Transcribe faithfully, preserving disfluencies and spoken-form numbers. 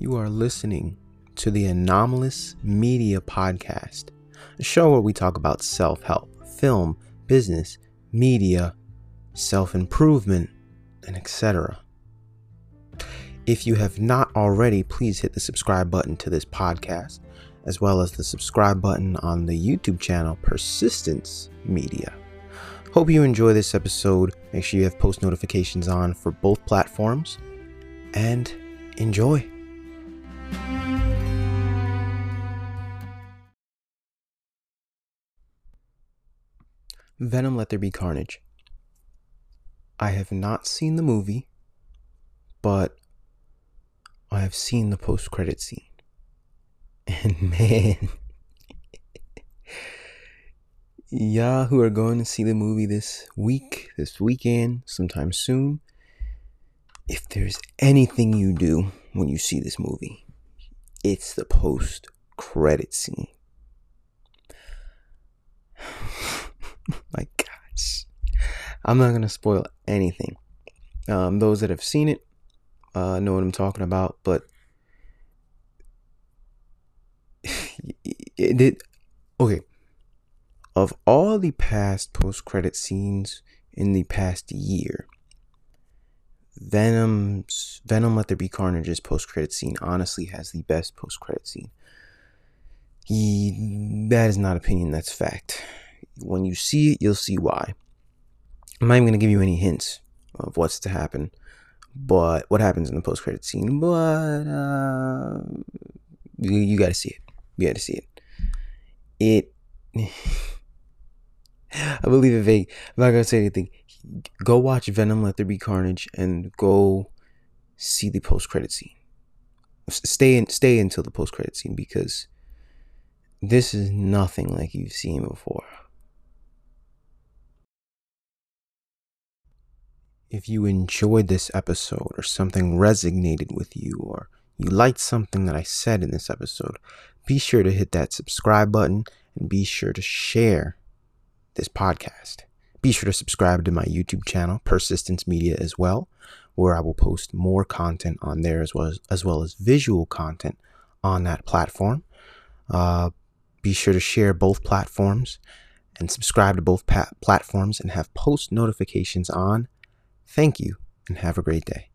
You are listening to the Anomalous Media Podcast, a show where we talk about self-help, film, business, media, self-improvement, and et cetera. If you have not already, please hit the subscribe button to this podcast, as well as the subscribe button on the YouTube channel Persistence Media. Hope you enjoy this episode. Make sure you have post notifications on for both platforms, and enjoy. Venom: Let There Be Carnage. I have not seen the movie, but I have seen the post-credit scene. And man, y'all who are going to see the movie this week, this weekend, sometime soon, if there's anything you do when you see this movie, it's the post-credit scene. My gosh. I'm not going to spoil anything. Um, those that have seen it uh, know what I'm talking about, but it did. Okay. Of all the past post-credit scenes in the past year, Venom's Venom: Let There Be Carnage's post-credit scene honestly has the best post-credit scene. He, that is not opinion, that's fact. When you see it, you'll see why. I'm not even going to give you any hints of what's to happen, but what happens in the post-credit scene. But uh, you, you got to see it. You got to see it. It. I believe it vague. I'm not going to say anything. Go watch Venom: Let There Be Carnage and go see the post-credit scene. Stay in. Stay until the post-credit scene, because this is nothing like you've seen before. If you enjoyed this episode, or something resonated with you, or you liked something that I said in this episode, be sure to hit that subscribe button and be sure to share this podcast. Be sure to subscribe to my YouTube channel, Persistence Media, as well, where I will post more content on there, as well as, as well as visual content on that platform. Uh, be sure to share both platforms and subscribe to both pa- platforms and have post notifications on. Thank you, and have a great day.